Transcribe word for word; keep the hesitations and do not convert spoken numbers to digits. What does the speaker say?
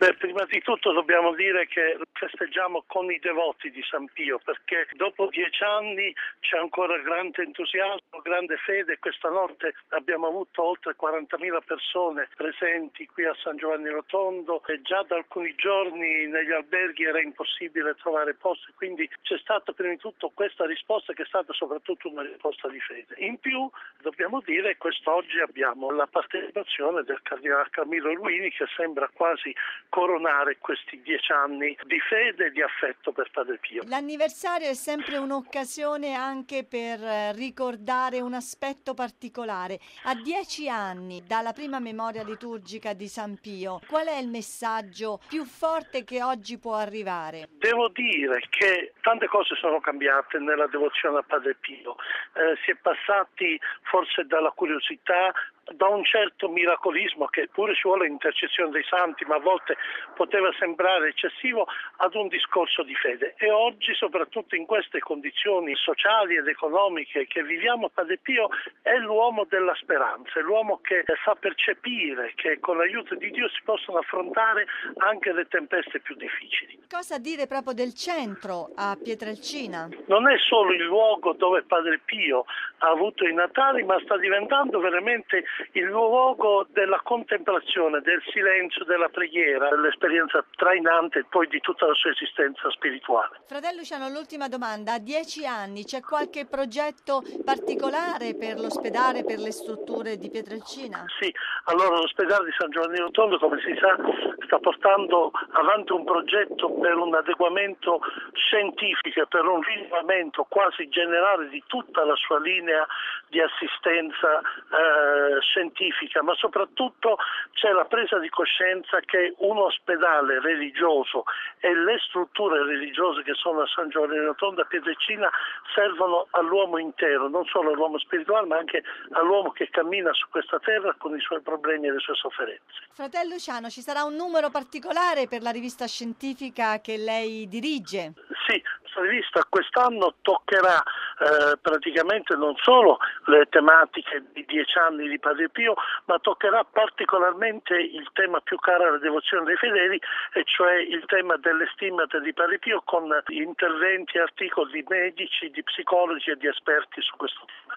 Beh, prima di tutto dobbiamo dire che festeggiamo con i devoti di San Pio, perché dopo dieci anni c'è ancora grande entusiasmo, grande fede. Questa notte abbiamo avuto oltre quarantamila persone presenti qui a San Giovanni Rotondo e già da alcuni giorni negli alberghi era impossibile trovare posti, quindi c'è stata prima di tutto questa risposta che è stata soprattutto una risposta di fede. In più dobbiamo dire che quest'oggi abbiamo la partecipazione del Cardinale Camillo Ruini, che sembra quasi coronare questi dieci anni di fede e di affetto per Padre Pio. L'anniversario è sempre un'occasione anche per ricordare un aspetto particolare. A dieci anni dalla prima memoria liturgica di San Pio, qual è il messaggio più forte che oggi può arrivare? Devo dire che tante cose sono cambiate nella devozione a Padre Pio. Eh, si è passati forse dalla curiosità, da un certo miracolismo che pure ci vuole l'intercessione dei santi, ma a volte poteva sembrare eccessivo, ad un discorso di fede. E oggi, soprattutto in queste condizioni sociali ed economiche che viviamo, Padre Pio è l'uomo della speranza, è l'uomo che fa percepire che con l'aiuto di Dio si possono affrontare anche le tempeste più difficili. Cosa dire proprio del centro a Pietrelcina? Non è solo il luogo dove Padre Pio ha avuto i Natali, ma sta diventando veramente il luogo della contemplazione, del silenzio, della preghiera, dell'esperienza trainante poi di tutta la sua esistenza spirituale. Fratello Luciano, l'ultima domanda. A dieci anni c'è qualche progetto particolare per l'ospedale, per le strutture di Pietrelcina? Sì, allora l'ospedale di San Giovanni Rotondo, come si sa, sta portando avanti un progetto per un adeguamento scientifico e per un rinnovamento quasi generale di tutta la sua linea di assistenza eh, scientifica, ma soprattutto c'è la presa di coscienza che un ospedale religioso e le strutture religiose che sono a San Giovanni Rotondo, a Pietrelcina, servono all'uomo intero, non solo all'uomo spirituale, ma anche all'uomo che cammina su questa terra con i suoi problemi e le sue sofferenze. Fratello Luciano, ci sarà un numero particolare per la rivista scientifica che lei dirige? Sì, questa rivista quest'anno toccherà eh, praticamente non solo le tematiche di dieci anni di Padre Pio, ma toccherà particolarmente il tema più caro alla devozione dei fedeli, e cioè il tema delle stimmate di Padre Pio, con interventi e articoli di medici, di psicologi e di esperti su questo tema.